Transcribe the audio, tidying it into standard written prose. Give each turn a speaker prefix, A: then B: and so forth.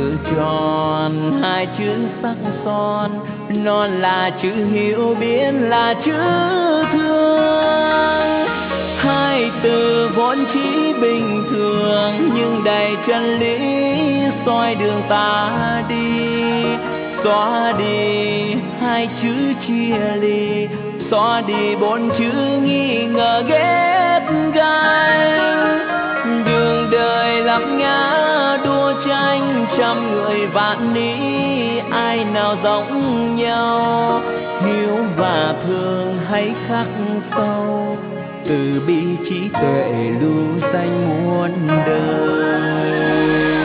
A: tròn hai chữ sắc son, non là chữ hiểu biết là chữ thương. Hai từ vốn chỉ bình thường nhưng đầy chân lý soi đường ta đi. Xóa đi hai chữ chia ly, xóa đi bốn chữ nghi ngờ ghét ganh. Đường đời lắm ngã đua tranh, trăm người vạn lý ai nào giống nhau. Hiếu và thương hãy khắc sâu, từ bi trí tuệ lưu danh muôn đời.